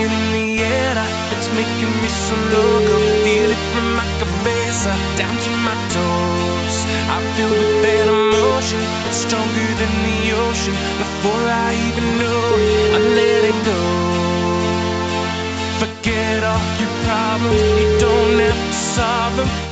in the air, it's making me so loco. Feel it from my cabeza down to my toes. I feel with that emotion, it's stronger than the ocean. Before I even know it, I'm letting go. Forget all your problems, you don't have to solve them.